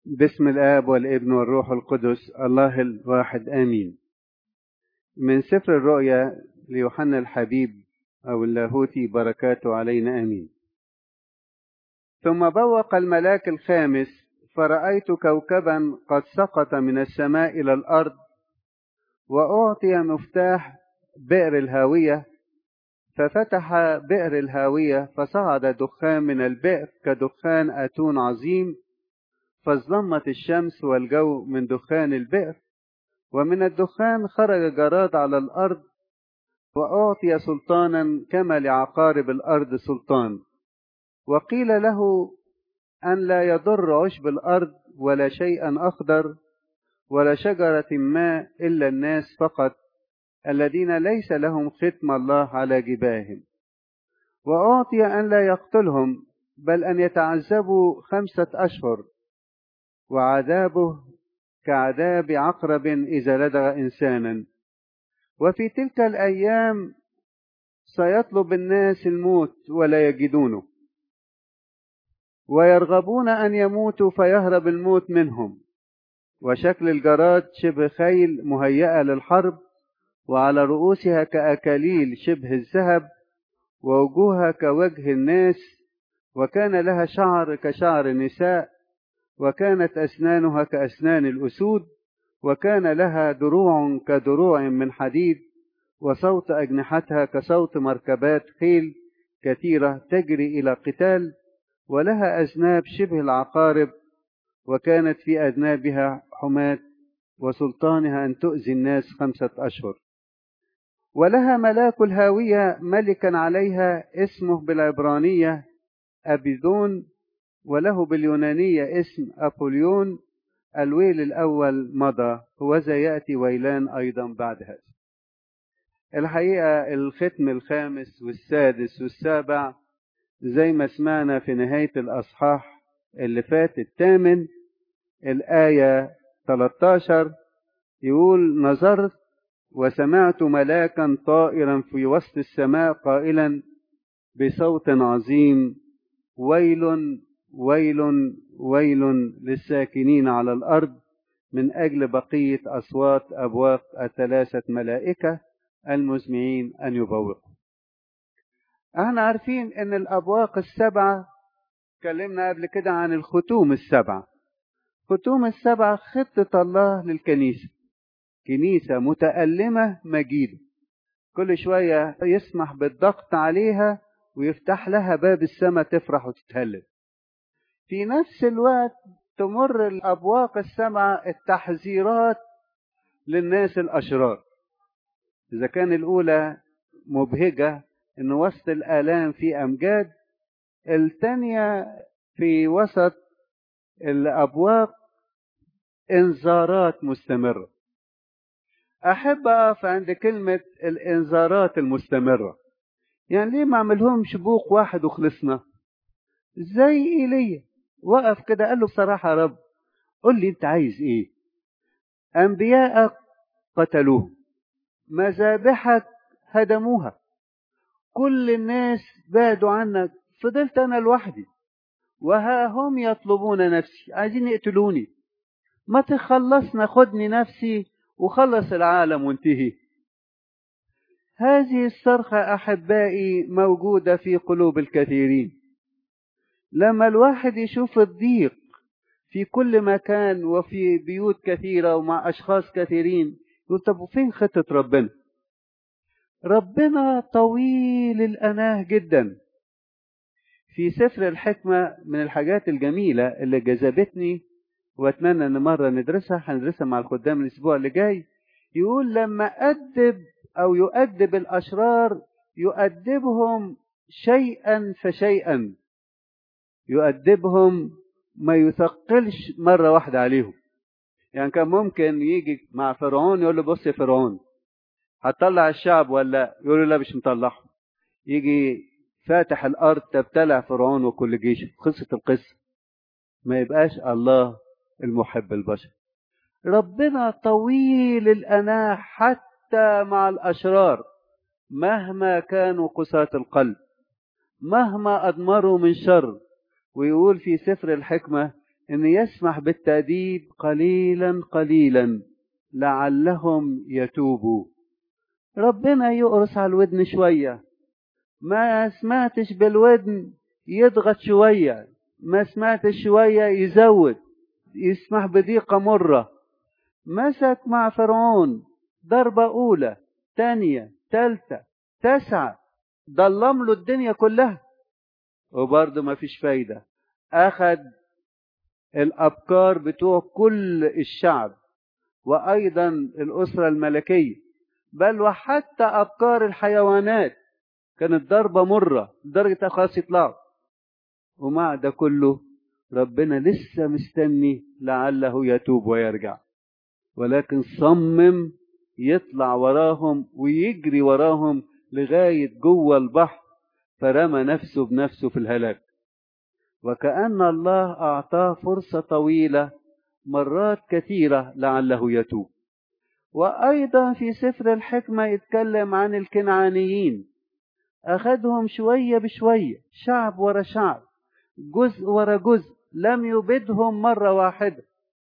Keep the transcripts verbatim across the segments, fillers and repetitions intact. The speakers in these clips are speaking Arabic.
باسم الآب والابن والروح القدس الله الواحد آمين. من سفر الرؤيا ليوحنا الحبيب أو اللاهوتي بركاته علينا آمين. ثم بوق الملاك الخامس فرأيت كوكبا قد سقط من السماء إلى الأرض، وأعطي مفتاح بئر الهاوية، ففتح بئر الهاوية فصعد دخان من البئر كدخان أتون عظيم، فاظلمت الشمس والجو من دخان البئر، ومن الدخان خرج جراد على الأرض، وأعطي سلطانا كما لعقارب الأرض سلطان. وقيل له أن لا يضر عشب الأرض ولا شيئا أخضر ولا شجرة ما إلا الناس فقط الذين ليس لهم ختم الله على جباههم. وأعطي أن لا يقتلهم بل أن يتعذبوا خمسة أشهر، وعذابه كعذاب عقرب إذا لدغ إنسانا. وفي تلك الأيام سيطلب الناس الموت ولا يجدونه، ويرغبون أن يموتوا فيهرب الموت منهم. وشكل الجراد شبه خيل مهيئة للحرب، وعلى رؤوسها كأكاليل شبه الذهب، ووجوهها كوجه الناس، وكان لها شعر كشعر النساء، وكانت أسنانها كأسنان الأسود، وكان لها دروع كدروع من حديد، وصوت أجنحتها كصوت مركبات خيل كثيرة تجري إلى قتال، ولها أذناب شبه العقارب، وكانت في أذنابها حماة، وسلطانها أن تؤذي الناس خمسة أشهر. ولها ملاك الهاوية ملكا عليها اسمه بالعبرانية أبيدون، وله باليونانية اسم أبوليون. الويل الأول مضى، وذا يأتي ويلان أيضا بعد هذا. الحقيقة الختم الخامس والسادس والسابع زي ما سمعنا في نهاية الأصحاح اللي فات الثامن الآية ثلاثة عشر يقول: نظرت وسمعت ملاكا طائرا في وسط السماء قائلا بصوت عظيم: ويل ويل ويل للساكنين على الأرض من أجل بقية أصوات أبواق الثلاثة ملائكة المزمعين أن يبوقوا. احنا عارفين ان الأبواق السبعة اتكلمنا قبل كده عن الختوم السبعة. ختوم السبعة خطة الله للكنيسة، كنيسة متألمة مجيدة، كل شوية يسمح بالضغط عليها ويفتح لها باب السماء تفرح وتتهلل. في نفس الوقت تمر الأبواق السبعة التحذيرات للناس الأشرار. إذا كان الأولى مبهجة إن وسط الآلام في أمجاد، الثانية في وسط الأبواق إنذارات مستمرة. أحب أقف عند كلمة الإنذارات المستمرة. يعني ليه ما عملهمش بوق واحد وخلصنا؟ زي إيليا وقف كده قال له بصراحة يا رب قل لي أنت عايز إيه؟ أنبياءك قتلوه، مذابحك هدموها، كل الناس بعدوا عنك، فضلت أنا لوحدي، وها هم يطلبون نفسي، عايزين يقتلوني. ما تخلصنا، خدني نفسي وخلص العالم وانتهي. هذه الصرخة أحبائي موجودة في قلوب الكثيرين. لما الواحد يشوف الضيق في كل مكان وفي بيوت كثيرة ومع أشخاص كثيرين، يقول طب فين خطة ربنا؟ ربنا طويل الأناه جدا. في سفر الحكمة من الحاجات الجميلة اللي جذبتني واتمنى ان مرة ندرسها، هندرسها مع الخدام الاسبوع اللي جاي، يقول لما أدب او يؤدب الاشرار يؤدبهم شيئا فشيئا، يؤدبهم ما يثقلش مرة واحدة عليهم. يعني كان ممكن يجي مع فرعون يقول له بص يا فرعون هتطلع الشعب ولا؟ يقول له لا مش مطلعهم. يجي فاتح الارض تبتلع فرعون وكل جيشه، خلصت القصة. ما يبقاش الله المحب البشر. ربنا طويل الأناة حتى مع الأشرار مهما كانوا قساة القلب، مهما أضمروا من شر. ويقول في سفر الحكمة ان يسمح بالتأديب قليلا قليلا لعلهم يتوبوا. ربنا يقرص على الودن شوية، ما سمعتش بالودن يضغط شوية، ما سمعتش شوية يزود، يسمح بضيقة مرة. مسك مع فرعون ضربة أولى تانية تالتة تسعة، ضلم له الدنيا كلها وبرضه ما فيش فايدة. أخذ الأبكار بتوع كل الشعب وأيضا الأسرة الملكية، بل وحتى أبكار الحيوانات كانت ضربة مرة لدرجة خلاص يطلعوا. ومع ده كله ربنا لسه مستني لعله يتوب ويرجع، ولكن صمم يطلع وراهم ويجري وراهم لغاية جوه البحر، فرمى نفسه بنفسه في الهلاك. وكأن الله أعطاه فرصة طويلة مرات كثيرة لعله يتوب. وأيضا في سفر الحكمة يتكلم عن الكنعانيين، أخذهم شوية بشوية، شعب ورا شعب، جزء ورا جزء، لم يبدهم مرة واحدة.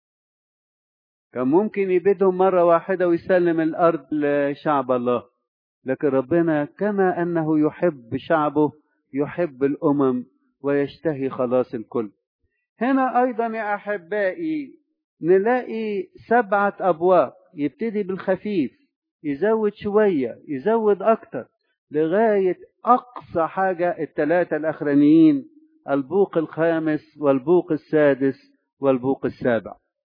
كان ممكن يبدهم مرة واحدة ويسلم الأرض لشعب الله، لكن ربنا كما أنه يحب شعبه يحب الأمم ويشتهي خلاص الكل. هنا أيضا يا أحبائي نلاقي سبعة أبواب، يبتدي بالخفيف يزود شوية يزود أكتر لغاية أقصى حاجة الثلاثة الأخرانيين، البوق الخامس والبوق السادس والبوق السابع.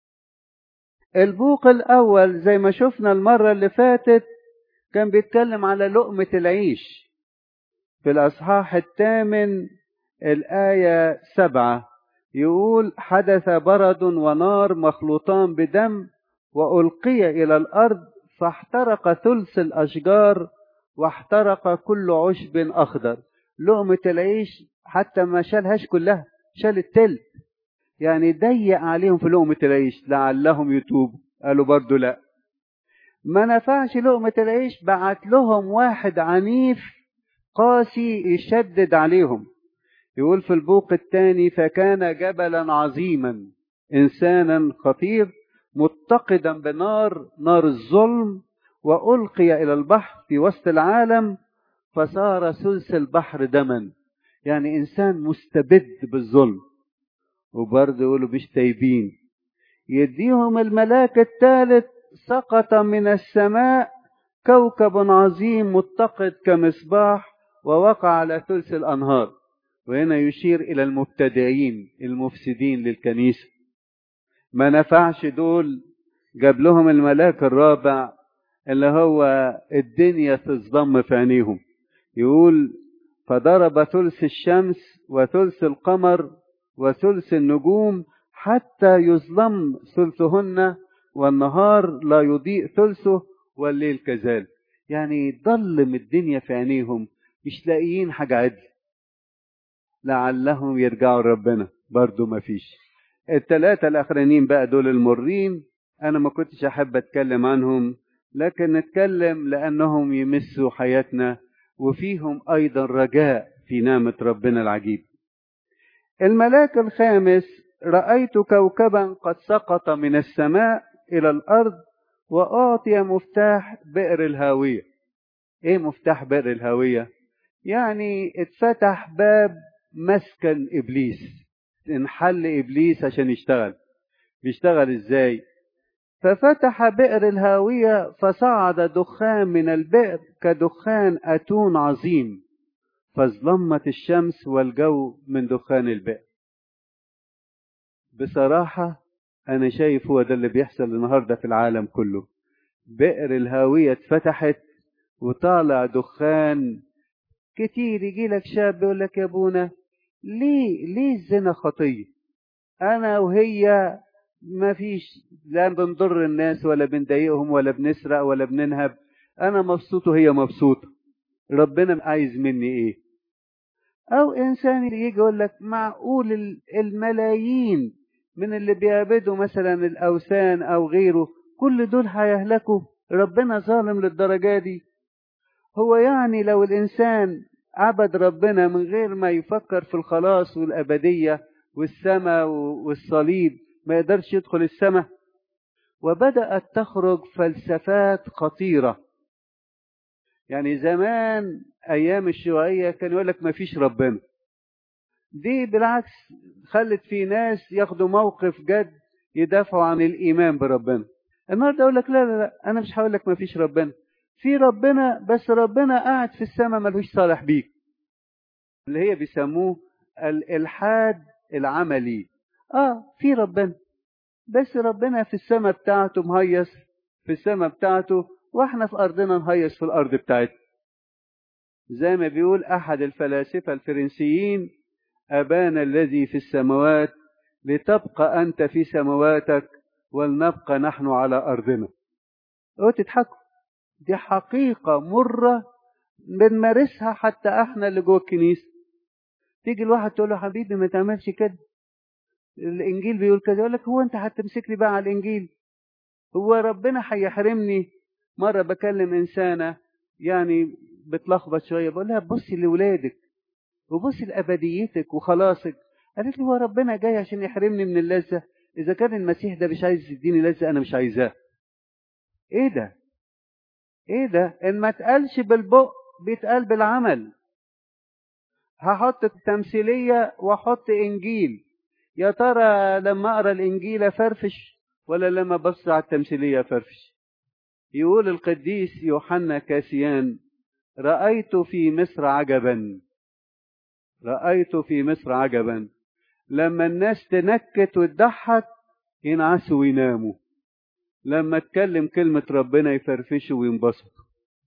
البوق الأول زي ما شفنا المرة اللي فاتت كان بيتكلم على لقمة العيش في الأصحاح الثامن الآية سبعة، يقول: حدث برد ونار مخلوطان بدم وألقي إلى الأرض فاحترق ثلث الأشجار واحترق كل عشب أخضر. لقمة العيش حتى ما شالهاش كلها، شال التلت، يعني ضيق عليهم في لقمة العيش لعلهم يتوبوا. قالوا برضو لا، ما نفعش لقمة العيش، بعت لهم واحد عنيف قاسي يشدد عليهم. يقول في البوق الثاني: فكان جبلا عظيما إنسانا خطير متقدا بنار، نار الظلم، وألقي إلى البحر في وسط العالم فصار ثلث البحر دما. يعني إنسان مستبد بالظلم. وبرضه يقولوا مش تايبين. يديهم الملاك الثالث: سقط من السماء كوكب عظيم متقد كمصباح ووقع على ثلث الأنهار. وهنا يشير إلى المبتدعين المفسدين للكنيسة. ما نفعش دول، جاب لهم الملاك الرابع اللي هو الدنيا تصدم في عينيهم. يقول: فضرب ثلث الشمس وثلث القمر وثلث النجوم حتى يظلم ثلثهن والنهار لا يضيء ثلثه والليل كذلك. يعني ضلم الدنيا في عينيهم، مش لاقيين حاجة عدل لعلهم يرجعوا لربنا. برضو ما فيش. الثلاثة الأخرانيين بقى دول المرين، أنا ما كنتش أحب أتكلم عنهم، لكن نتكلم لأنهم يمسوا حياتنا وفيهم أيضا رجاء في نعمة ربنا العجيب. الملاك الخامس: رأيت كوكبا قد سقط من السماء إلى الأرض وأعطي مفتاح بئر الهاوية. إيه مفتاح بئر الهاوية؟ يعني اتفتح باب مسكن إبليس، انحل إبليس عشان يشتغل. بيشتغل إزاي؟ ففتح بئر الهاوية فصعد دخان من البئر كدخان أتون عظيم، فاظلمت الشمس والجو من دخان البئر. بصراحة أنا شايف هو ده اللي بيحصل النهاردة في العالم كله. بئر الهاوية اتفتحت وطالع دخان كتير. يجي لك شاب يقول لك: يا ابونا ليه ليه الزنا خطية؟ أنا وهي ما فيش، لا بنضر الناس ولا بنضايقهم ولا بنسرق ولا بننهب، أنا مبسوط وهي مبسوطة، ربنا عايز مني إيه؟ أو إنسان يجي يقول لك: معقول الملايين من اللي بيعبدوا مثلا الأوثان أو غيره كل دول هيهلكوا؟ ربنا ظالم للدرجة دي؟ هو يعني لو الإنسان عبد ربنا من غير ما يفكر في الخلاص والأبدية والسماء والصليب ما يقدرش يدخل السماء. وبدأت تخرج فلسفات خطيرة. يعني زمان أيام الشيوعية كان يقول لك ما فيش ربنا. دي بالعكس خلت في ناس ياخدوا موقف جد يدافعوا عن الإيمان بربنا. النهارده أقول لك لا لا لا، أنا مش هقول لك ما فيش ربنا. في ربنا، بس ربنا قاعد في السماء ملوش صالح بيك. اللي هي بيسموه الإلحاد العملي. آه في ربنا، بس ربنا في السماء بتاعته مهيص في السماء بتاعته، واحنا في أرضنا نهيص في الأرض بتاعتنا. زي ما بيقول أحد الفلاسفة الفرنسيين: أبانا الذي في السماوات لتبقى أنت في سماواتك ولنبقى نحن على أرضنا. أو تضحكوا، دي حقيقة مرة بنمارسها حتى احنا اللي جوه الكنيسة. تيجي الواحد تقول له حبيبي ما تعملش كده، الإنجيل بيقول كده، يقول لك هو أنت هتمسك لي بقى على الإنجيل؟ هو ربنا هيحرمني؟ مرة بكلم إنسانة يعني بتلخبط شوية، بقول لها بصي لولادك وبصي لأبديتك وخلاصك. قالت لي هو ربنا جاي عشان يحرمني من اللذة؟ إذا كان المسيح ده مش عايز يديني لذة أنا مش عايزاه. إيه ده؟ إيه ده؟ إن ما اتقالش بالبق بيتقال بالعمل. هحط التمثيلية وأحط إنجيل، يا ترى لما أقرأ الإنجيل أفرفش ولا لما بص على التمثيلية أفرفش؟ يقول القديس يوحنا كاسيان: رأيت في مصر عجبا، رأيت في مصر عجبا، لما الناس تنكت وتضحك ينعسوا ويناموا، لما اتكلم كلمة ربنا يفرفشوا وينبسطوا.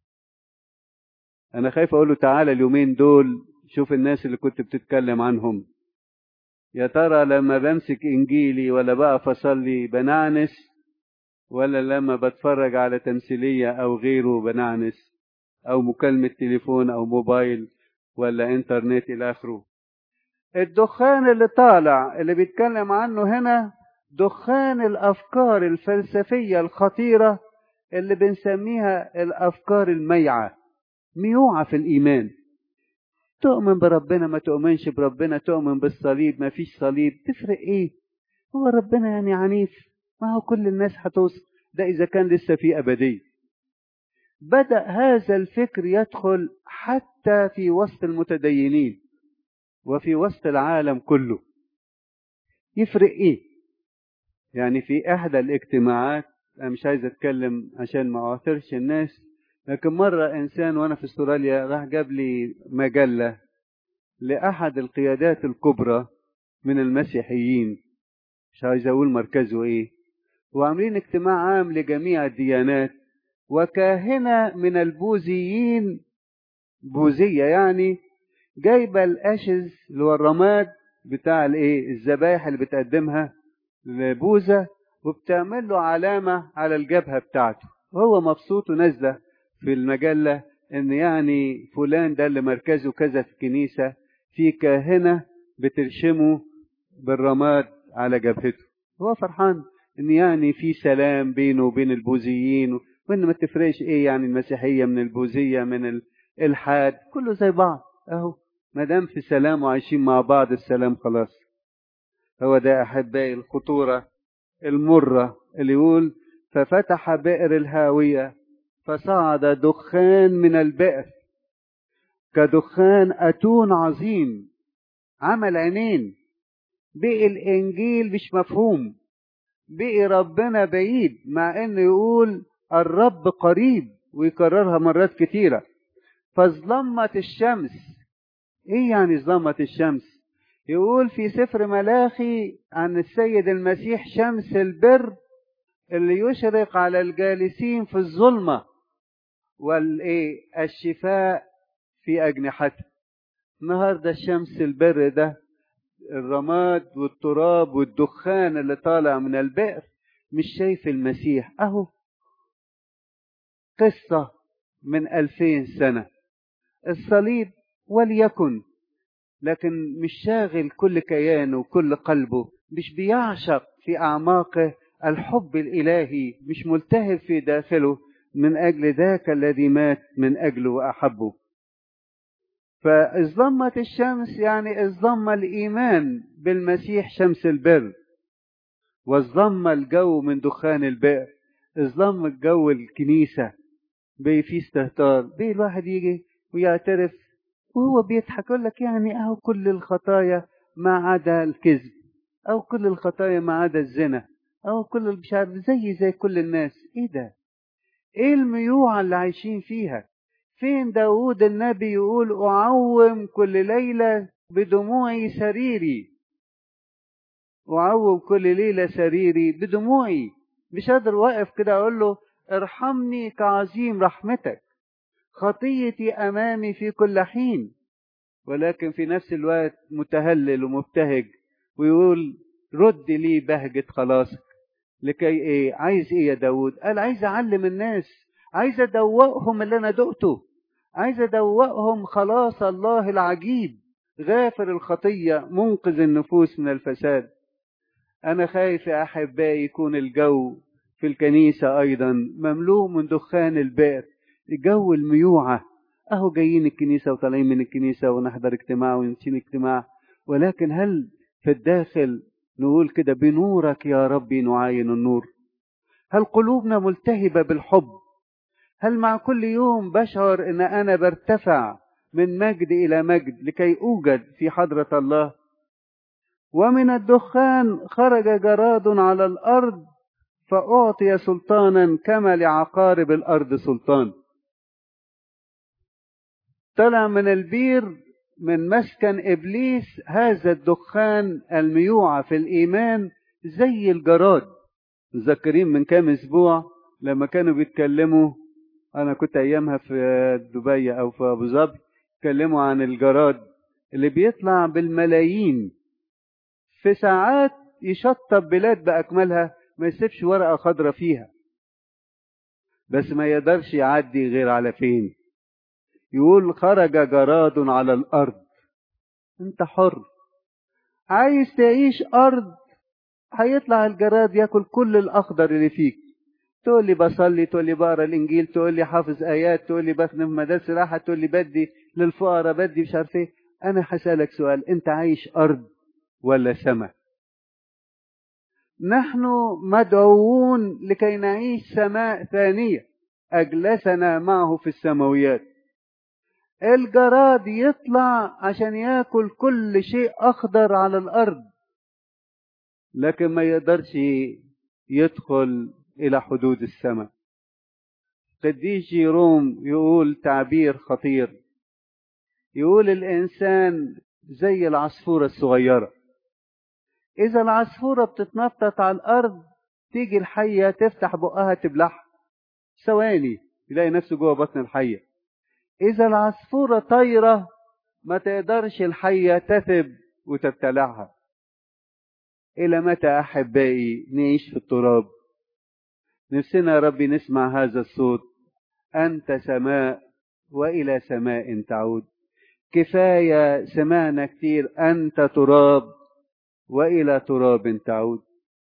أنا خايف أقول له تعالى اليومين دول شوف الناس اللي كنت بتتكلم عنهم، يا ترى لما بمسك إنجيلي ولا بقى فصلي بنعنس، ولا لما بتفرج على تمثيلية أو غيره بنعنس، أو مكالمة تليفون أو موبايل ولا إنترنت إلى آخره. الدخان اللي طالع اللي بيتكلم عنه هنا دخان الأفكار الفلسفية الخطيرة اللي بنسميها الأفكار الميعة، ميوعة في الإيمان. تؤمن بربنا ما تؤمنش بربنا، تؤمن بالصليب ما فيش صليب، تفرق إيه؟ هو ربنا يعني عنيف؟ ما هو كل الناس هتوصل، ده إذا كان لسه في أبدية. بدأ هذا الفكر يدخل حتى في وسط المتدينين وفي وسط العالم كله. يفرق إيه؟ يعني في إحدى الاجتماعات، أنا مش عايز أتكلم عشان ما أعثرش الناس، لكن مرة إنسان وأنا في استراليا راح جاب لي مجلة لأحد القيادات الكبرى من المسيحيين، مش عايز أقول مركزه إيه، وعاملين اجتماع عام لجميع الديانات، وكاهنة من البوذيين، بوذية يعني، جايبة الأشز اللي هو الرماد بتاع الإيه الذبائح اللي بتقدمها لبوذا، وبتعمل له علامة على الجبهة بتاعته، وهو مبسوط ونازلة في المجلة إن يعني فلان ده اللي مركزه كذا في الكنيسة، في كاهنة بترشمه بالرماد على جبهته. هو فرحان إن يعني في سلام بينه وبين البوذيين، وإن ما تفرقش إيه يعني المسيحية من البوذية من الإلحاد، كله زي بعض أهو، ما دام في سلام وعايشين مع بعض السلام خلاص. هو ده أحبائي الخطورة المرة اللي يقول: ففتح بئر الهاوية فصعد دخان من البئر كدخان أتون عظيم، عمل عينين. بقي الإنجيل مش مفهوم، بقي ربنا بعيد، مع إنه يقول الرب قريب ويكررها مرات كتيرة. فظلمت الشمس. إيه يعني ظلمت الشمس؟ يقول في سفر ملاخي عن السيد المسيح: شمس البر اللي يشرق على الجالسين في الظلمة والإيه الشفاء في أجنحته. النهارده الشمس البر ده الرماد والتراب والدخان اللي طالع من البئر، مش شايف المسيح. أهو قصة من ألفين سنة، الصليب وليكن، لكن مش شاغل كل كيانه وكل قلبه، مش بيعشق في أعماقه الحب الإلهي، مش ملتهب في داخله من أجل ذاك الذي مات من أجله وأحبه. فاظلمة الشمس يعني اظلم الإيمان بالمسيح شمس البر، واظلم الجو من دخان البئر، اظلم الجو الكنيسة بي في استهتار، بي الواحد يجي ويعترف وهو بيضحك يقول لك يعني اهو كل الخطايا ما عدا الكذب، او كل الخطايا ما عدا الزنا، او كل مش عارف زي زي كل الناس. ايه ده؟ ايه الميوعة اللي عايشين فيها؟ فين داود النبي يقول اعوم كل ليلة بدموعي سريري، اعوم كل ليلة سريري بدموعي، مش قادر واقف كده اقول له ارحمني كعظيم رحمتك، خطيتي امامي في كل حين، ولكن في نفس الوقت متهلل ومبتهج ويقول رد لي بهجة خلاصك. لكي ايه؟ عايز ايه يا داود؟ قال عايز اعلم الناس، عايز ادوقهم اللي انا دقته، عايز ادوقهم خلاص الله العجيب غافر الخطية منقذ النفوس من الفساد. انا خايف يا احبائي يكون الجو في الكنيسة ايضا مملوء من دخان البئر، جو الميوعة، اهو جايين الكنيسة وطالعين من الكنيسة ونحضر اجتماع ونسيب اجتماع، ولكن هل في الداخل نقول كده بنورك يا ربي نعاين النور؟ هل قلوبنا ملتهبة بالحب؟ هل مع كل يوم بشعر ان انا برتفع من مجد الى مجد لكي اوجد في حضرة الله؟ ومن الدخان خرج جراد على الارض فاعطي سلطانا كما لعقارب الارض سلطان. طلع من البير من مسكن ابليس هذا الدخان الميوعة في الايمان زي الجراد. متذكرين من كام اسبوع لما كانوا بيتكلموا، انا كنت ايامها في دبي او في ابو ظبي، اتكلموا عن الجراد اللي بيطلع بالملايين في ساعات يشطب بلاد باكملها، ما يسيبش ورقة خضرة فيها، بس ما يقدرش يعدي غير على فين؟ يقول خرج جراد على الارض. انت حر، عايز تعيش ارض، هيطلع الجراد ياكل كل الاخضر اللي فيك. تقول لي بصلي، تقول لي بقرا الانجيل، تقول لي حافظ ايات، تقول لي بخدم في مدارس راحه، تقول لي بدي للفقراء، بدي مش عارف ايه. انا هسالك سؤال، انت عايش ارض ولا سماء؟ نحن مدعوون لكي نعيش سماء ثانيه اجلسنا معه في السماويات. الجراد يطلع عشان ياكل كل شيء اخضر على الارض، لكن ما يقدرش يدخل الى حدود السماء. قديس جيروم يقول تعبير خطير، يقول الانسان زي العصفورة الصغيرة، اذا العصفورة بتتنطط على الارض تيجي الحية تفتح بقها تبلعها ثواني يلاقي نفسه جوه بطن الحية. اذا العصفورة طايرة ما تقدرش الحية تثب وتبتلعها. الى متى احبائي نعيش في التراب؟ نفسنا يا ربي نسمع هذا الصوت، انت سماء والى سماء تعود. كفاية سمعنا كتير انت تراب والى تراب تعود.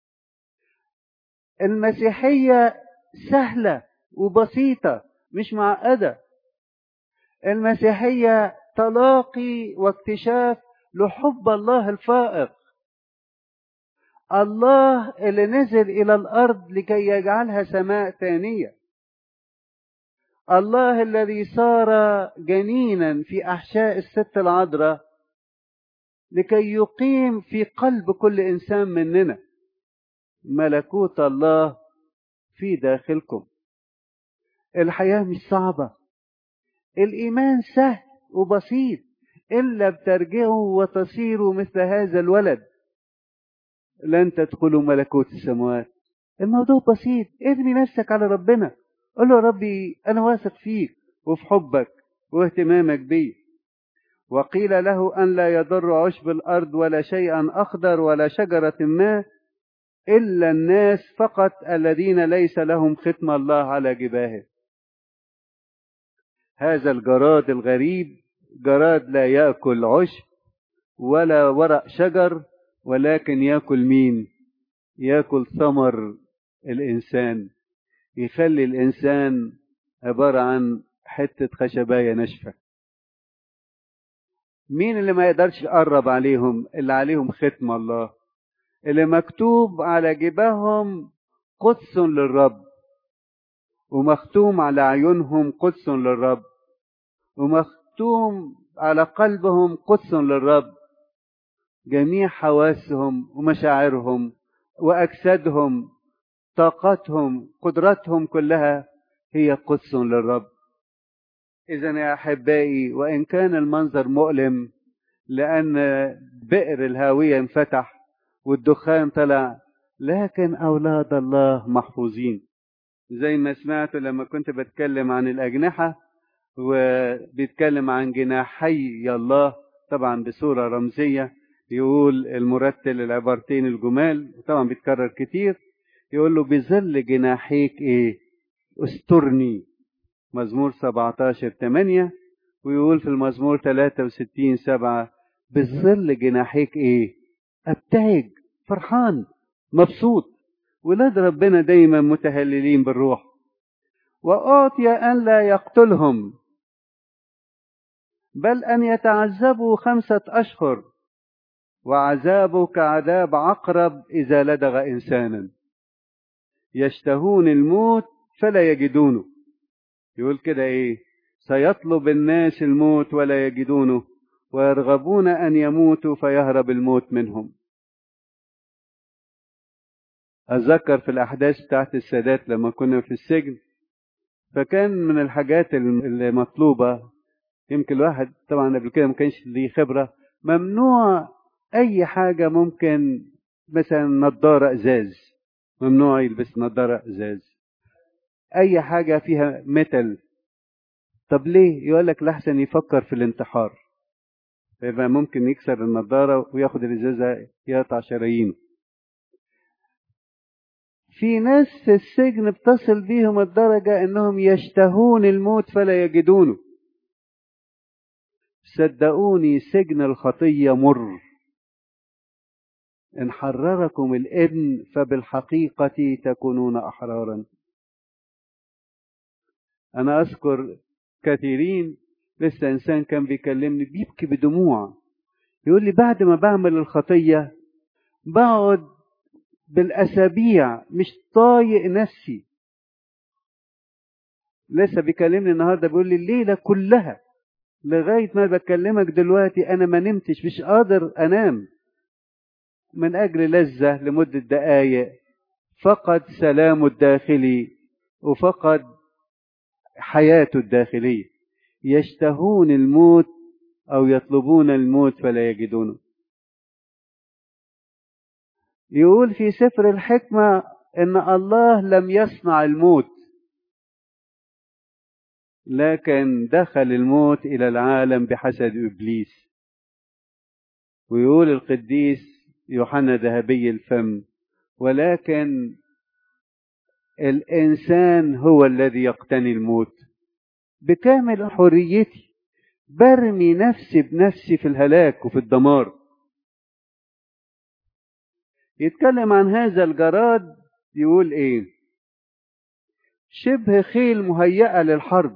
المسيحية سهلة وبسيطة مش معقدة. المسيحية تلاقي واكتشاف لحب الله الفائق، الله اللي نزل إلى الأرض لكي يجعلها سماء ثانية، الله الذي صار جنينا في أحشاء الست العذراء لكي يقيم في قلب كل إنسان مننا. ملكوت الله في داخلكم. الحياة مش صعبة، الإيمان سهل وبسيط، إلا بترجعوا وتصيروا مثل هذا الولد لن تدخلوا ملكوت السماوات. الموضوع بسيط، ارمي نفسك على ربنا، قل له ربي أنا واثق فيك وفي حبك واهتمامك بي. وقيل له أن لا يضر عشب الأرض ولا شيئا أخضر ولا شجرة ما إلا الناس فقط الذين ليس لهم ختم الله على جباههم. هذا الجراد الغريب جراد لا يأكل عشب ولا ورق شجر، ولكن يأكل مين؟ يأكل ثمر الإنسان، يخلي الإنسان عبارة عن حتة خشباية ناشفة. مين اللي ما يقدرش يقرب عليهم؟ اللي عليهم ختم الله، اللي مكتوب على جباههم قدس للرب، ومختوم على عيونهم قدس للرب، ومختوم على قلبهم قدس للرب. جميع حواسهم ومشاعرهم وأجسادهم، طاقتهم، قدراتهم كلها هي قدس للرب. إذا يا أحبائي، وإن كان المنظر مؤلم لأن بئر الهاوية انفتح والدخان طلع، لكن أولاد الله محفوظين. زي ما سمعت لما كنت بتكلم عن الأجنحة، وبيتكلم عن جناحي الله طبعا بصورة رمزية. يقول المرتل العبارتين الجمال، طبعا بيتكرر كتير، يقول له بظل جناحيك ايه استرني، مزمور سبعتاشر ثمانية. ويقول في المزمور ثلاثة وستين سبعة بظل جناحيك ايه ابتهج، فرحان مبسوط. ولاد ربنا دايما متهللين بالروح. وأعطي أن لا يقتلهم، بل أن يتعذبوا خمسة أشهر، وعذابه كعذاب عقرب إذا لدغ إنسانا. يشتهون الموت فلا يجدونه. يقول كده إيه؟ سيطلب الناس الموت ولا يجدونه، ويرغبون أن يموتوا فيهرب الموت منهم. أتذكر في الأحداث بتاعت السادات لما كنا في السجن، فكان من الحاجات المطلوبة، يمكن الواحد طبعا قبل كده ما كانش ليه خبرة، ممنوع أي حاجة، ممكن مثلا نظارة إزاز، ممنوع يلبس نظارة إزاز، أي حاجة فيها ميتال. طب ليه؟ يقول لك لحسن يفكر في الانتحار، فيبقى ممكن يكسر النظارة وياخد الإزازة يقطع شرايينه. في ناس في السجن بتصل بيهم الدرجة إنهم يشتهون الموت فلا يجدونه. صدقوني سجن الخطية مر. إن حرركم الابن فبالحقيقة تكونون أحرارا. أنا أذكر كثيرين، لسه إنسان كان بيكلمني بيبكي بدموع، يقول لي بعد ما بعمل الخطية بقعد بالأسابيع مش طايق نفسي. لسه بيكلمني النهاردة بيقول لي الليلة كلها لغاية ما بكلمك دلوقتي أنا ما نمتش، مش قادر أنام من أجل لذة لمدة دقايق. فقد سلامه الداخلي وفقد حياته الداخلية. يشتهون الموت أو يطلبون الموت فلا يجدونه. يقول في سفر الحكمة إن الله لم يصنع الموت، لكن دخل الموت إلى العالم بحسد إبليس. ويقول القديس يوحنا ذهبي الفم ولكن الإنسان هو الذي يقتني الموت بكامل حريتي، برمي نفسي بنفسي في الهلاك وفي الدمار. يتكلم عن هذا الجراد يقول ايه؟ شبه خيل مهيئة للحرب،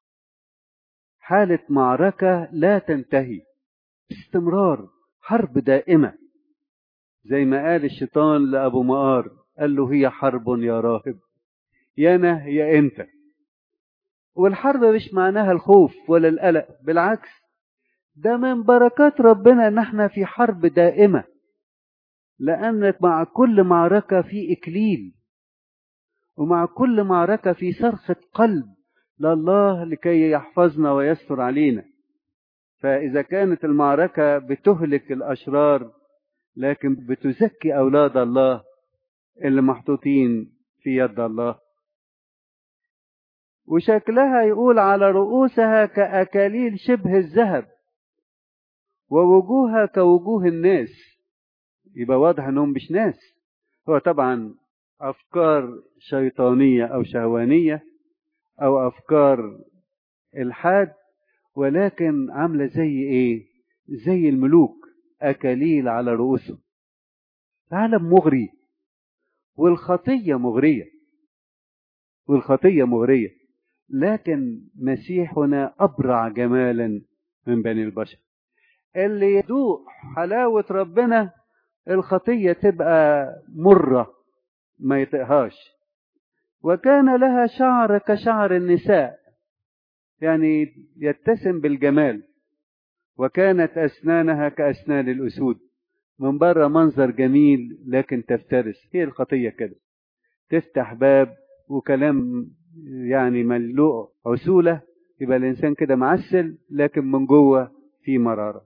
حالة معركة لا تنتهي، استمرار، حرب دائمة. زي ما قال الشيطان لأبو مقار، قال له هي حرب يا راهب، يا أنا يا أنت. والحرب مش معناها الخوف ولا القلق، بالعكس ده من بركات ربنا ان احنا في حرب دائمة، لأن مع كل معركة في إكليل، ومع كل معركة في صرخة قلب لله لكي يحفظنا ويستر علينا. فإذا كانت المعركة بتهلك الأشرار، لكن بتزكي أولاد الله اللي محطوطين في يد الله. وشكلها يقول على رؤوسها كأكاليل شبه الذهب، ووجوهها كوجوه الناس. يبقى واضح انهم مش ناس، هو طبعا افكار شيطانية او شهوانية او افكار الحاد، ولكن عاملة زي ايه؟ زي الملوك، اكاليل على رؤوسهم. عالم مغري، والخطية مغرية، والخطية مغرية، لكن مسيحنا أبرع جمالا من بني البشر. اللي يذوق حلاوة ربنا الخطية تبقى مرة ما يطيقهاش. وكان لها شعر كشعر النساء، يعني يتسم بالجمال. وكانت أسنانها كأسنان الأسود، من بره منظر جميل لكن تفترس. هي الخطية كده، تفتح باب وكلام يعني ملوء عسولة، يبقى الإنسان كده معسل لكن من جوه في مرارة.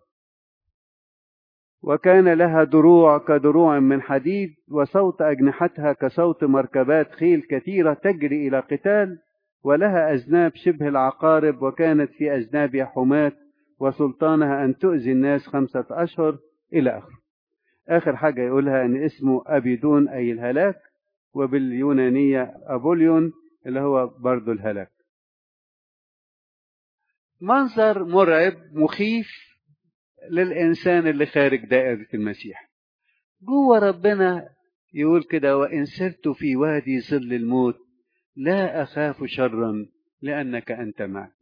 وكان لها دروع كدروع من حديد، وصوت أجنحتها كصوت مركبات خيل كثيرة تجري إلى قتال، ولها أذناب شبه العقارب، وكانت في أذنابها حماة، وسلطانها أن تؤذي الناس خمسة أشهر إلى آخر. آخر حاجة يقولها أن اسمه أبيدون أي الهلاك، وباليونانية أبوليون اللي هو برضو الهلاك. منظر مرعب مخيف للإنسان اللي خارج دائرة المسيح. جوه ربنا يقول كده: وإن سرت في وادي ظل الموت لا أخاف شرا لأنك أنت معي.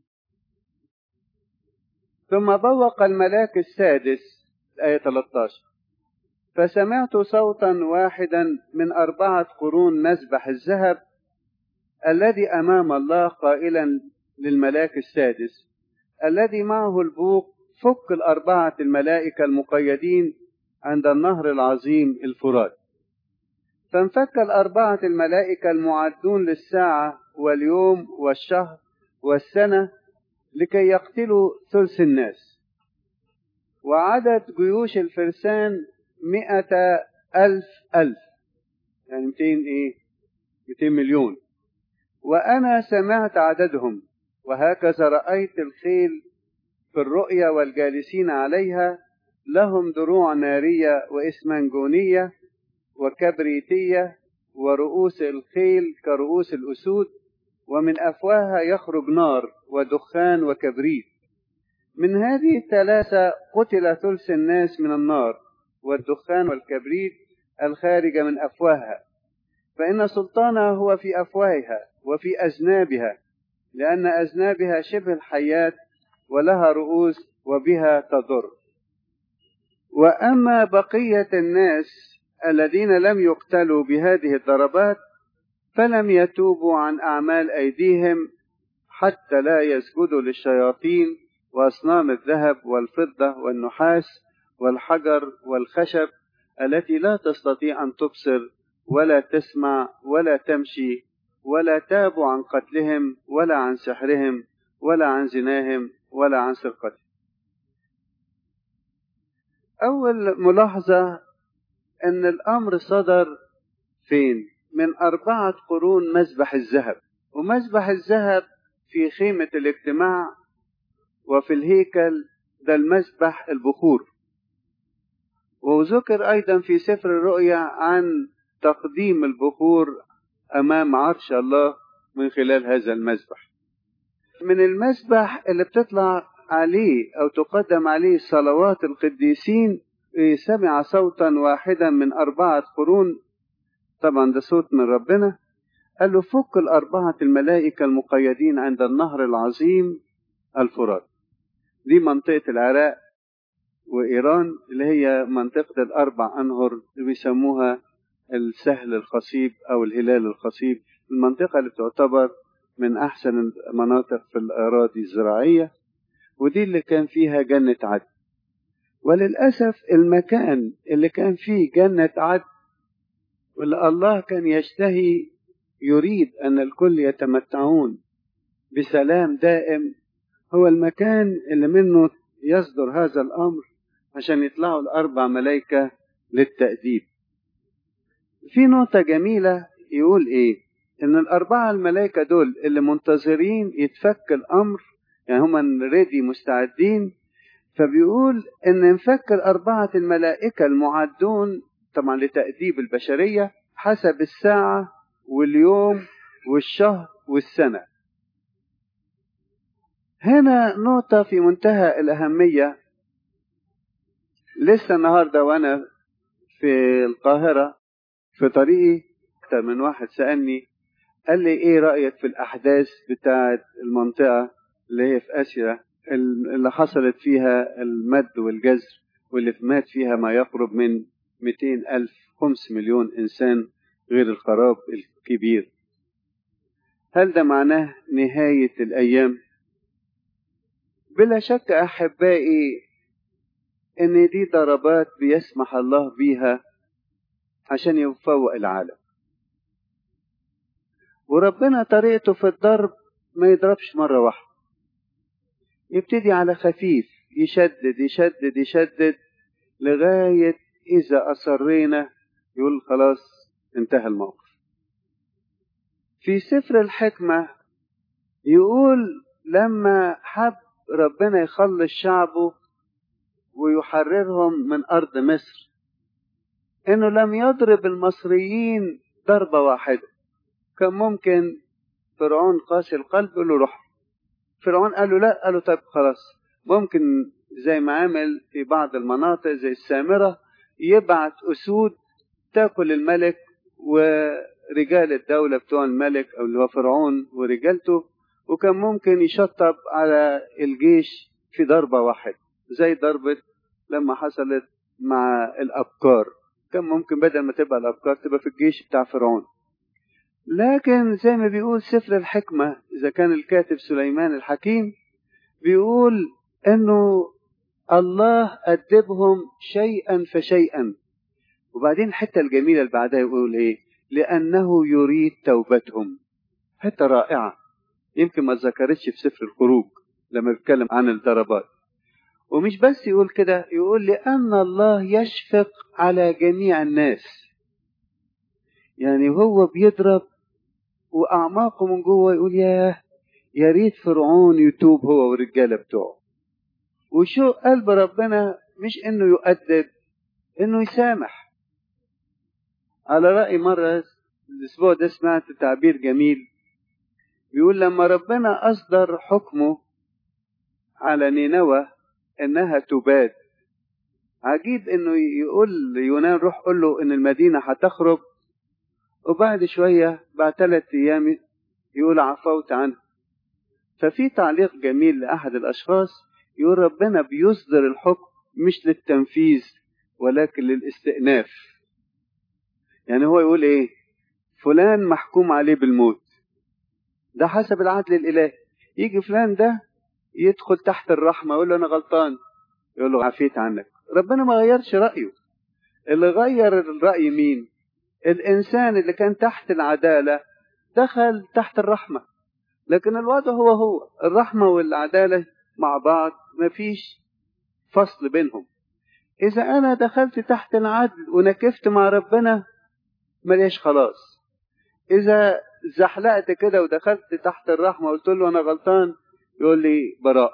ثم بوق الملاك السادس، آية ثلاثة عشر: فسمعت صوتا واحدا من أربعة قرون مذبح الذهب الذي أمام الله قائلا للملاك السادس الذي معه البوق: فك الأربعة الملائكة المقيدين عند النهر العظيم الفرات. فانفك الأربعة الملائكة المعدون للساعة واليوم والشهر والسنة لكي يقتلوا ثلث الناس. وعدد جيوش الفرسان مئة ألف ألف، يعني مئتين إيه؟ مئتين مليون. وأنا سمعت عددهم، وهكذا رأيت الخيل في الرؤيا والجالسين عليها لهم دروع نارية وإسمنجونية وكبريتية، ورؤوس الخيل كرؤوس الأسود، ومن أفواهها يخرج نار ودخان وكبريت. من هذه الثلاثة قتل ثلث الناس من النار والدخان والكبريت الخارجة من أفواهها، فإن سلطانها هو في أفواهها وفي أذنابها، لأن أذنابها شبه الحيات ولها رؤوس وبها تضر. وأما بقية الناس الذين لم يقتلوا بهذه الضربات فلم يتوبوا عن أعمال أيديهم حتى لا يسجدوا للشياطين وأصنام الذهب والفضة والنحاس والحجر والخشب التي لا تستطيع أن تبصر ولا تسمع ولا تمشي، ولا تابوا عن قتلهم ولا عن سحرهم ولا عن زناهم ولا عن سرقتهم. أول ملاحظة أن الأمر صدر فين؟ من أربعة قرون مذبح الذهب. ومذبح الذهب في خيمة الاجتماع وفي الهيكل، ده المذبح البخور. وذكر أيضا في سفر الرؤيا عن تقديم البخور أمام عرش الله من خلال هذا المذبح. من المذبح اللي بتطلع عليه أو تقدم عليه صلوات القديسين سمع صوتا واحدا من أربعة قرون، طبعا ده صوت من ربنا، قال له: فك الأربعة الملائكة المقيدين عند النهر العظيم الفرات. دي منطقة العراق وإيران، اللي هي منطقة الأربع أنهر اللي بيسموها السهل الخصيب أو الهلال الخصيب، المنطقة اللي تعتبر من أحسن المناطق في الأراضي الزراعية، ودي اللي كان فيها جنة عدن. وللأسف المكان اللي كان فيه جنة عدن واللي الله كان يشتهي يريد أن الكل يتمتعون بسلام دائم هو المكان اللي منه يصدر هذا الأمر عشان يطلعوا الأربع ملائكة للتأديب. في نقطة جميلة يقول إيه؟ إن الأربعة الملائكة دول اللي منتظرين يتفك الأمر، يعني هم ريدي مستعدين. فبيقول إن انفك الأربعة الملائكة المعدون طبعا لتأديب البشرية حسب الساعة واليوم والشهر والسنة. هنا نقطة في منتهى الأهمية. لسه النهاردة وأنا في القاهرة في طريقي أكتر من واحد سألني قال لي: إيه رأيك في الأحداث بتاعة المنطقة اللي هي في آسيا اللي حصلت فيها المد والجزر، واللي مات فيها ما يقرب من مئتين ألف، خمس مليون إنسان، غير الخراب الكبير. هل ده معناه نهاية الأيام؟ بلا شك أحبائي إن دي ضربات بيسمح الله بيها عشان يفوق العالم، وربنا طريقته في الضرب ما يضربش مرة واحدة، يبتدي على خفيف، يشدد يشدد يشدد لغاية إذا أصرينا يقول خلاص انتهى الموقف. في سفر الحكمة يقول لما حب ربنا يخلص شعبه ويحررهم من أرض مصر، إنه لم يضرب المصريين ضربة واحدة. كان ممكن فرعون قاسي القلب يقول له روح، فرعون قال له لا، قال له طيب خلاص. ممكن زي ما عمل في بعض المناطق زي السامرة يبعت أسود تاكل الملك ورجال الدولة بتوع الملك أو اللي هو فرعون ورجالته، وكان ممكن يشطب على الجيش في ضربة واحدة، زي ضربة لما حصلت مع الأبكار، كان ممكن بدل ما تبقى الأبكار تبقى في الجيش بتاع فرعون. لكن زي ما بيقول سفر الحكمة، إذا كان الكاتب سليمان الحكيم بيقول إنه الله أدبهم شيئا فشيئا. وبعدين الحتة الجميلة اللي بعدها يقول إيه؟ لأنه يريد توبتهم. حتة رائعة يمكن ما ذكرتش في سفر الخروج لما بيتكلم عن الضربات. ومش بس يقول كده، يقول لأن الله يشفق على جميع الناس. يعني هو بيضرب وأعماقه من جوه يقول ياه يا ريت فرعون يتوب هو والرجالة بتوعه. وشو قلب ربنا مش إنه يؤدب، إنه يسامح. على رأي مرة الأسبوع ده سمعت تعبير جميل بيقول لما ربنا أصدر حكمه على نينوى إنها تباد، عجيب إنه يقول يونان روح قل له إن المدينة هتخرب، وبعد شوية بعد ثلاث أيام يقول عفوت عنه. ففي تعليق جميل لأحد الأشخاص يقول ربنا بيصدر الحكم مش للتنفيذ ولكن للاستئناف. يعني هو يقول إيه؟ فلان محكوم عليه بالموت، ده حسب العدل الإلهي. يجي فلان ده يدخل تحت الرحمة يقول له أنا غلطان، يقول له عفيت عنك. ربنا ما غيرش رأيه. اللي غير الرأي مين؟ الإنسان اللي كان تحت العدالة دخل تحت الرحمة، لكن الوضع هو هو الرحمة والعدالة مع بعض، مفيش فصل بينهم. إذا أنا دخلت تحت العدل ونكفت مع ربنا مليش خلاص. إذا زحلقت كده ودخلت تحت الرحمة وقلت له أنا غلطان يقول لي براء.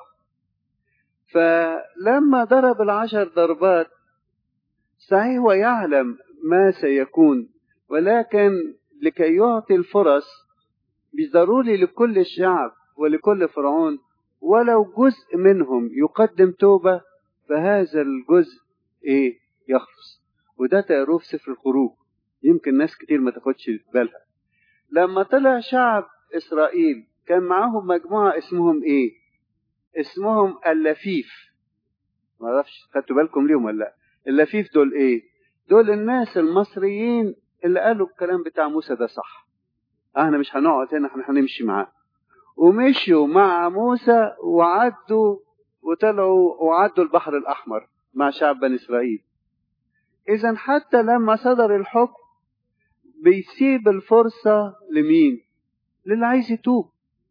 فلما ضرب العشر ضربات صحيح هو يعلم ما سيكون، ولكن لكي يعطي الفرص مش ضروري لكل الشعب ولكل فرعون ولو جزء منهم يقدم توبة، فهذا الجزء ايه يخلص. وده تقروه في سفر الخروج، يمكن ناس كتير ما تاخدش بالها. لما طلع شعب إسرائيل كان معاهم مجموعة اسمهم ايه؟ اسمهم اللفيف. ما اعرفش خدتوا بالكم ليهم ولا لا؟ اللفيف دول ايه؟ دول الناس المصريين اللي قالوا الكلام بتاع موسى ده صح، احنا مش هنقعد هنا، احنا هنمشي معاه. ومشيوا مع موسى وعدوا وطلعوا وعدوا البحر الأحمر مع شعب بني إسرائيل. إذا حتى لما صدر الحكم بيسيب الفرصة لمين؟ للي عايز يتوب.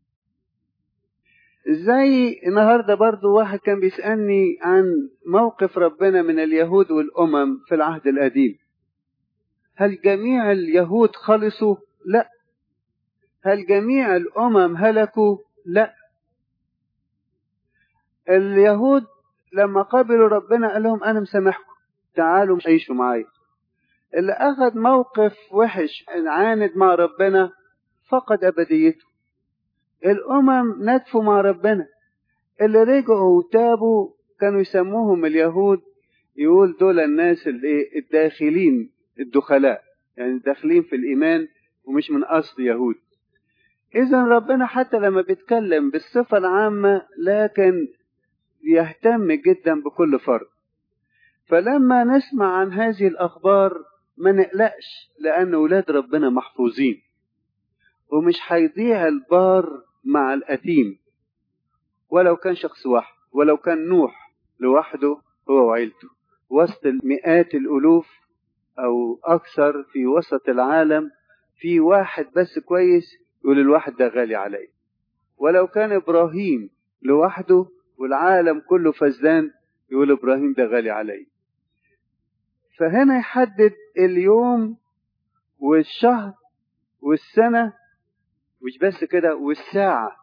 زي النهاردة برضو واحد كان بيسألني عن موقف ربنا من اليهود والأمم في العهد القديم. هل جميع اليهود خلصوا؟ لا. هل جميع الأمم هلكوا؟ لا. اليهود لما قابلوا ربنا قال لهم أنا مسامحكم، تعالوا عيشوا معايا. اللي أخذ موقف وحش عاند مع ربنا فقد أبديته. الأمم ندفوا مع ربنا. اللي رجعوا وتابوا كانوا يسموهم اليهود، يقول دول الناس اللي الداخلين الدخلاء، يعني داخلين في الإيمان ومش من أصل يهود. إذن ربنا حتى لما بيتكلم بالصفة العامة لكن يهتم جدا بكل فرد. فلما نسمع عن هذه الأخبار ما نقلقش، لأن أولاد ربنا محفوظين، ومش هيضيع البار مع الأثيم، ولو كان شخص واحد، ولو كان نوح لوحده هو وعيلته وسط المئات الألوف أو أكثر في وسط العالم، في واحد بس كويس يقول الواحد ده غالي علي. ولو كان إبراهيم لوحده والعالم كله فزدان يقول إبراهيم ده غالي علي. فهنا يحدد اليوم والشهر والسنة، مش بس كده، والساعة.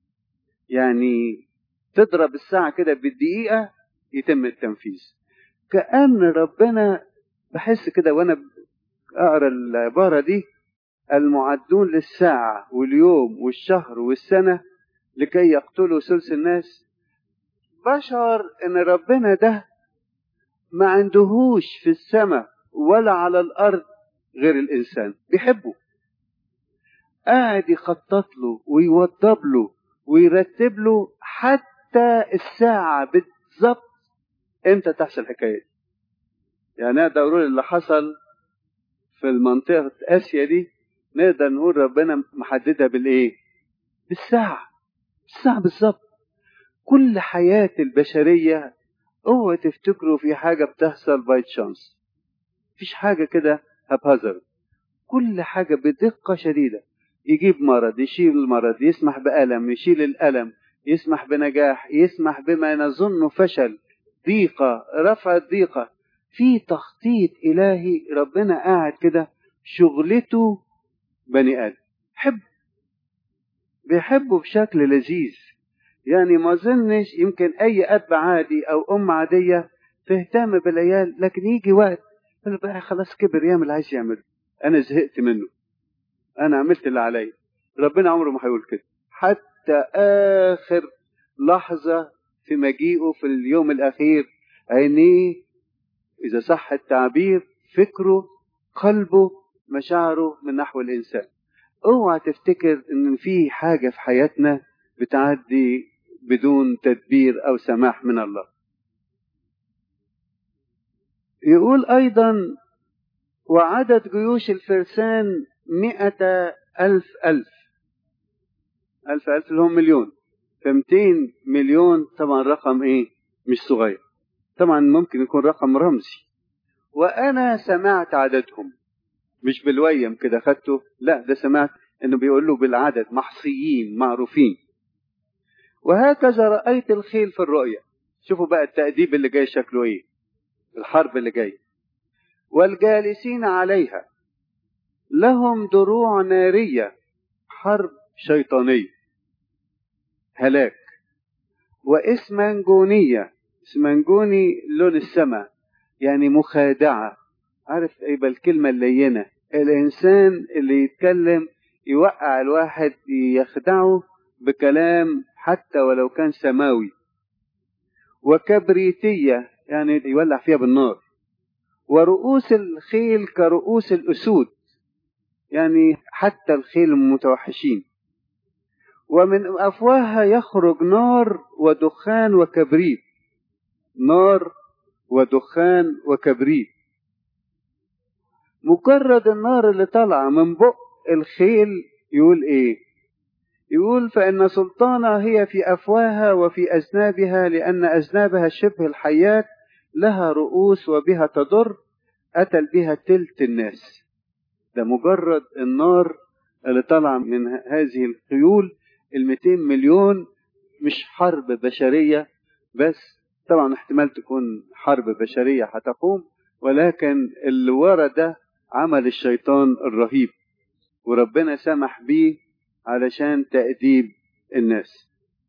يعني تضرب الساعة كده بالدقيقة يتم التنفيذ. كأن ربنا، بحس كده وانا اقرا العبارة دي، المعدون للساعة واليوم والشهر والسنة لكي يقتلوا ثلث الناس. بشعر ان ربنا ده ما عندهوش في السماء ولا على الارض غير الانسان، بيحبه، قاعد يخطط له ويوضب له ويرتب له حتى الساعة بالضبط امتى تحصل الحكاية. يعني نقدر نقول اللي حصل في المنطقة آسيا دي، نقدر نقول ربنا محددها بالايه؟ بالساعة، الساعة بالضبط. كل حياة البشرية اوعوا تفتكروا في حاجة بتحصل باي تشانس، مفيش حاجة كده هبهزر، كل حاجة بدقة شديدة. يجيب مرض، يشيل المرض، يسمح بألم، يشيل الألم، يسمح بنجاح، يسمح بما نظن فشل، ضيقة، رفع الضيقة. في تخطيط إلهي، ربنا قاعد كده شغلته بني آدم، حب بيحبه بشكل لذيذ. يعني ما ظنش يمكن أي أب عادي أو أم عادية تهتم بالعيال، لكن يجي وقت بقى خلاص كبر يعمل عايز يعمل، أنا زهقت منه، أنا عملت اللي علي. ربنا عمره ما هيقول كده، حتى آخر لحظة في مجيئه في اليوم الأخير عينيه، إذا صح التعبير، فكره، قلبه، مشاعره من نحو الإنسان. اوعى تفتكر ان في حاجة في حياتنا بتعدي بدون تدبير او سماح من الله. يقول ايضا وعدد جيوش الفرسان مئة الف الف الف الف اللي هم مليون، فمتين مليون طبعا رقم ايه؟ مش صغير، طبعا ممكن يكون رقم رمزي. وانا سمعت عددهم، مش بالويم كده خدته، لا ده سمعت انه بيقول له بالعدد، محصيين معروفين. وهكذا رأيت الخيل في الرؤيا. شوفوا بقى التأديب اللي جاي شكله ايه، الحرب اللي جاي. والجالسين عليها لهم دروع نارية، حرب شيطانية، هلاك. وإسمنجونية، إسمنجوني لون السماء، يعني مخادعة. عارف ايه بالكلمة اللينة، الإنسان اللي يتكلم يوقع الواحد، يخدعه بكلام حتى ولو كان سماوي. وكبريتية، يعني يولع فيها بالنار. ورؤوس الخيل كرؤوس الأسود، يعني حتى الخيل المتوحشين. ومن أفواهها يخرج نار ودخان وكبريت، نار ودخان وكبريت. مجرد النار اللي طالعة من بق الخيل يقول ايه؟ يقول فإن سلطانها هي في أفواهها وفي أذنابها، لأن أذنابها شبه الحيات، لها رؤوس وبها تضر، قتل بها تلت الناس. ده مجرد النار اللي طلع من هذه الخيول المئتين مليون. مش حرب بشرية بس، طبعا احتمال تكون حرب بشرية هتقوم، ولكن اللي ورا ده عمل الشيطان الرهيب، وربنا سمح بيه علشان تأديب الناس.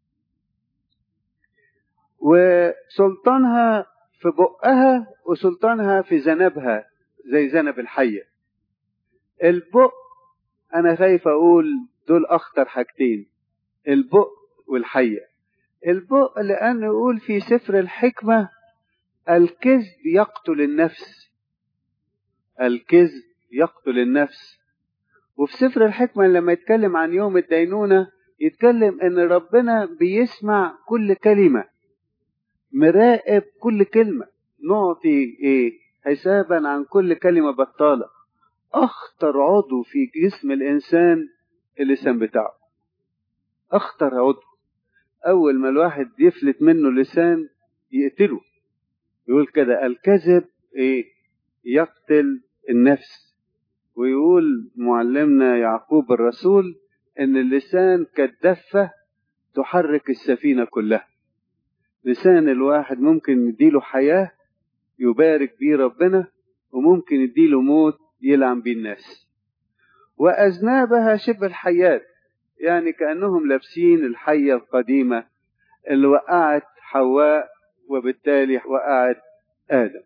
وسلطانها في بقها وسلطانها في ذنبها زي ذنب الحية. البق أنا خايف أقول دول أخطر حاجتين، البق والحية. البق لأنه يقول في سفر الحكمة الكذب يقتل النفس، الكذب يقتل النفس. وفي سفر الحكمة لما يتكلم عن يوم الدينونة يتكلم ان ربنا بيسمع كل كلمة، مراقب كل كلمة، نعطي إيه حسابا عن كل كلمة بطالة. أخطر عضو في جسم الإنسان اللسان بتاعه، أخطر عضو. أول ما الواحد يفلت منه اللسان يقتله. يقول كده الكذب إيه يقتل النفس. ويقول معلمنا يعقوب الرسول إن اللسان كالدفة تحرك السفينة كلها. لسان الواحد ممكن يديله حياة يبارك بيه ربنا، وممكن يديله موت يلعن بيه الناس. وأذنابها شبه الحيات، يعني كأنهم لابسين الحية القديمة اللي وقعت حواء وبالتالي وقعت آدم.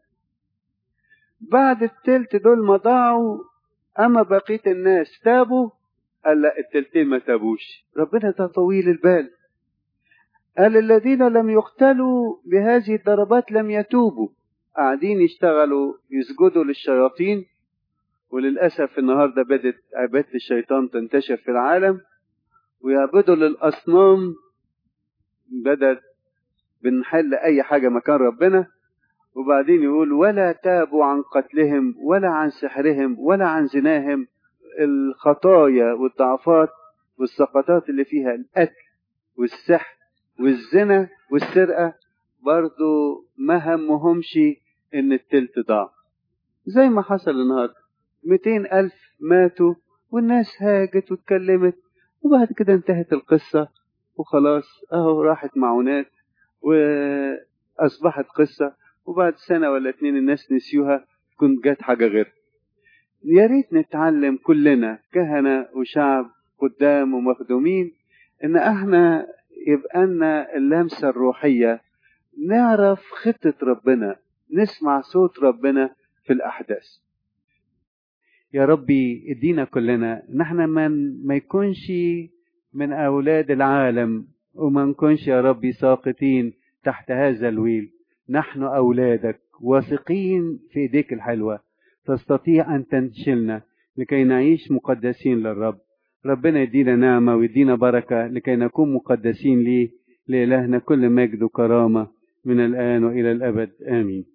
بعد التلت دول ما ضاعوا، أما بقية الناس تابوا، قال لا التلتين ما تابوش. ربنا ده طويل البال. قال الذين لم يقتلوا بهذه الضربات لم يتوبوا، قاعدين يشتغلوا يسجدوا للشياطين. وللأسف النهاردة بدت عبادة الشيطان تنتشر في العالم، ويعبدوا للأصنام. بدت بنحل أي حاجة مكان ربنا. وبعدين يقول ولا تابوا عن قتلهم ولا عن سحرهم ولا عن زناهم. الخطايا والضعفات والسقطات اللي فيها القتل والسحر والزنا والسرقة برضو ما همهمش ان التلت ضاع. زي ما حصل النهاردة مئتين ألف ماتوا والناس هاجت واتكلمت، وبعد كده انتهت القصة وخلاص. اهو راحت معونات واصبحت قصة، وبعد سنة ولا اتنين الناس نسيوها، كنت جات حاجة غير. يا ريت نتعلم كلنا كهنة وشعب قدام ومخدومين ان احنا يبقى لنا اللمسة الروحية، نعرف خطة ربنا، نسمع صوت ربنا في الأحداث. يا ربي ادينا كلنا نحن من ما يكونش من أولاد العالم، وما نكونش يا ربي ساقطين تحت هذا الويل. نحن أولادك واثقين في إيديك الحلوة، تستطيع أن تنشلنا لكي نعيش مقدسين للرب. ربنا يدينا نعمة ويدينا بركة لكي نكون مقدسين ليه. لإلهنا كل مجد وكرامة من الآن وإلى الأبد آمين.